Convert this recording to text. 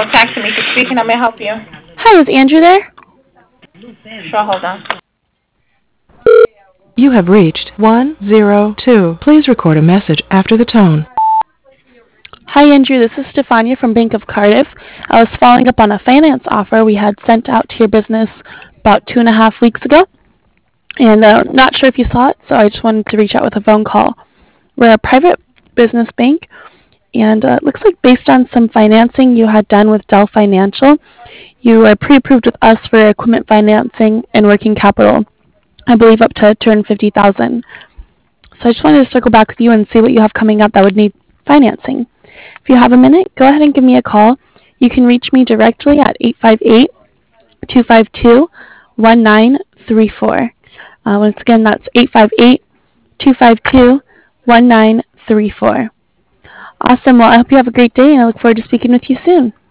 Taximeter speaking. How may I help you? Hi, is Andrew there? Sure, hold on. You have reached 102. Please record a message after the tone. Hi, Andrew. This is Stefania from Bank of Cardiff. I was following up on a finance offer we had sent out to your business about 2.5 weeks ago, and not sure if you saw it, so I just wanted to reach out with a phone call. We're a private business bank, and it looks like based on some financing you had done with Dell Financial, you were pre-approved with us for equipment financing and working capital, I believe up to $250,000. So I just wanted to circle back with you and see what you have coming up that would need financing. If you have a minute, go ahead and give me a call. You can reach me directly at 858-252-1934. Once again, that's 858-252-1934. Awesome. Well, I hope you have a great day, and I look forward to speaking with you soon.